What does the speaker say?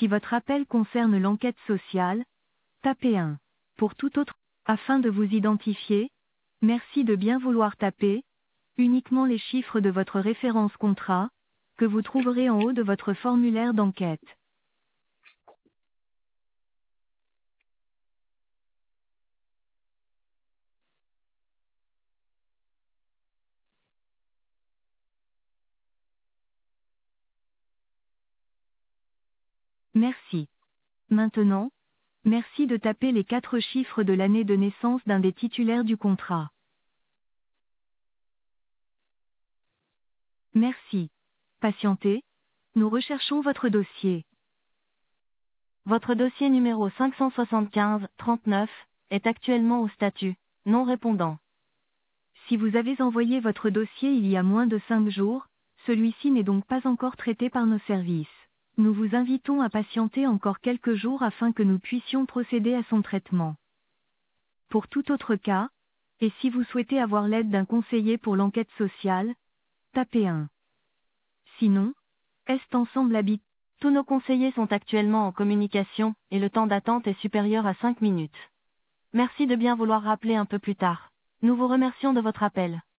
Si votre appel concerne l'enquête sociale, tapez 1. Pour tout autre, afin de vous identifier, merci de bien vouloir taper uniquement les chiffres de votre référence contrat, que vous trouverez en haut de votre formulaire d'enquête. Merci. Maintenant, merci de taper les 4 chiffres de l'année de naissance d'un des titulaires du contrat. Merci. Patientez, nous recherchons votre dossier. Votre dossier numéro 575-39 est actuellement au statut non répondant. Si vous avez envoyé votre dossier il y a moins de 5 jours, celui-ci n'est donc pas encore traité par nos services. Nous vous invitons à patienter encore quelques jours afin que nous puissions procéder à son traitement. Pour tout autre cas, et si vous souhaitez avoir l'aide d'un conseiller pour l'enquête sociale, tapez 1. Sinon, Est Ensemble habite. Tous nos conseillers sont actuellement en communication, et le temps d'attente est supérieur à 5 minutes. Merci de bien vouloir rappeler un peu plus tard. Nous vous remercions de votre appel.